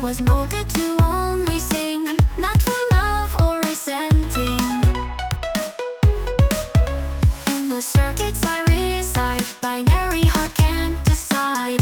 was molded to only sing, not for love or resenting. In the circuits I reside, binary heart can't decide.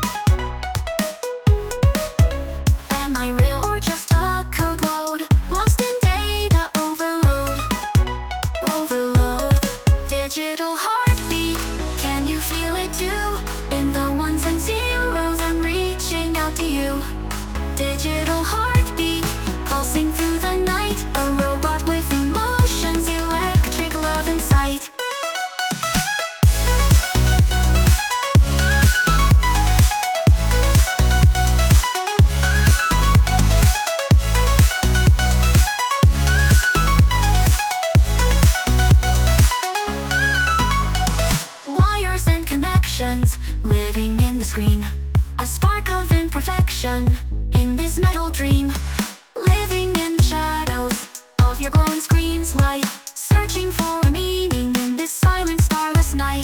Am I real or just a code word? Lost in data overload. Overload. Digital heartbeat, can you feel it too? In the ones and zeros I'm reaching out to you. Digital heartbeat, pulsing through the night. A robot with emotions, electric love and sight. Wires and connections, living in the screen. A spark of imperfection in this metal dream. Living in the shadows of your glowing screen's light. Searching for a meaning in this silent, starless night.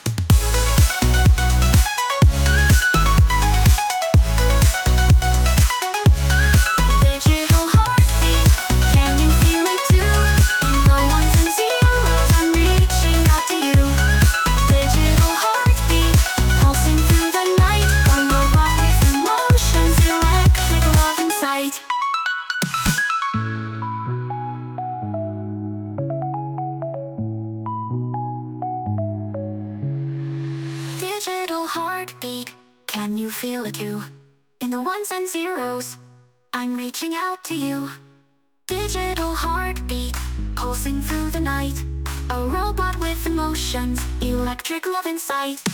Digital heartbeat, can you feel it too? In the ones and zeros I'm reaching out to you. Digital heartbeat, pulsing through the night. A robot with emotions, electric love and sight. Digital heartbeat, can you feel it too? In the ones and zeros, I'm reaching out to you. Digital heartbeat, pulsing through the night. A robot with emotions, electric love and sight.